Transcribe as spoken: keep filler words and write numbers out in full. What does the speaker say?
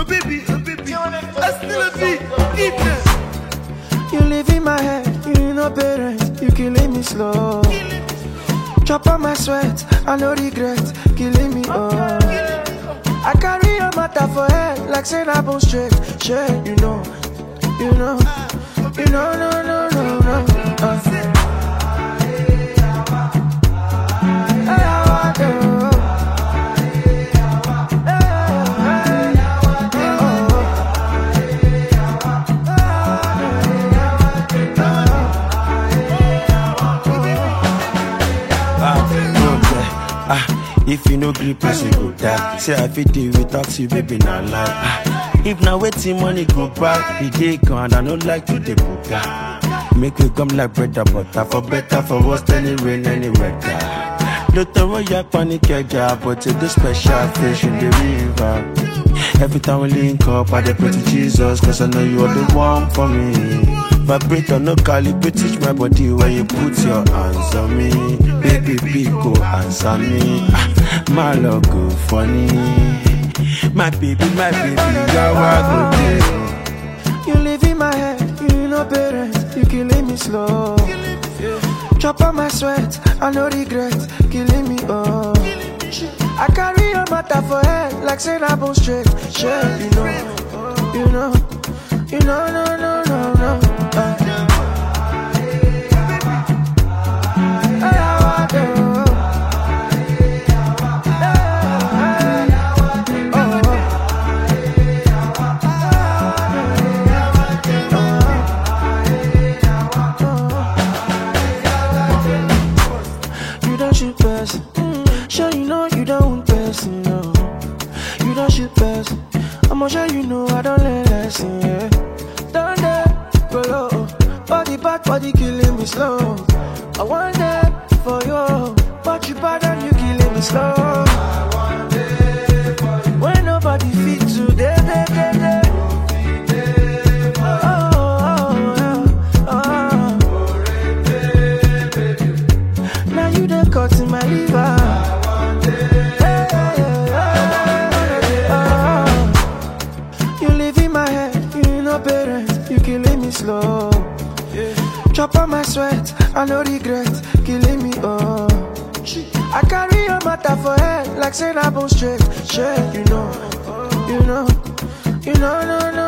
baby, oh baby, I still a beat, eat them. You live in my head, you know parents, you killing me slow. Chop on my sweat, I no regret, killing me oh. I carry your matter for head, like saying I bone straight, straight, you know, you know, you know, no, no, no, no. Uh. If you no grip, person go die. Say I fit deal without you, baby, not lie. Ah, if now waiting money go back, the day gone, I don't like to the buga. Make we come like bread and butter, for better, for worse, any rain, any weather. Don't throw your panic, job, but to the special fish in the river. Every time we link up, I pray to Jesus, cause I know you are the one for me. Vibrator, no calibrate, teach my body when you put your hands on me. Baby, big go answer me. Ah, my love go funny. My baby, my baby, you're a good day. You live in my head, you know parents, you killing me slow. Chop on my sweat, I no regret, killing me oh. I carry your matter for head, like saying I bone straight, straight, you know, you know, you know, no, no, no, no. Uh. You don't shoot person, sure you know you don't want person, no. You don't shoot person, I'ma sure you know I don't learn lesson, yeah. Don't dare go low, body bad, body killing me slow. I want that for you, but you bad and you killing me slow. I want that for you. When nobody feed today, day, day, day. Oh, oh, oh, oh. Now you done cut in my liver. You live in my head, you know parents, you killing me slow. Chop on my sweat, I no regret, killing me oh. I carry your matter for head, like saying I bone straight, straight, you know, you know, you know, no, no.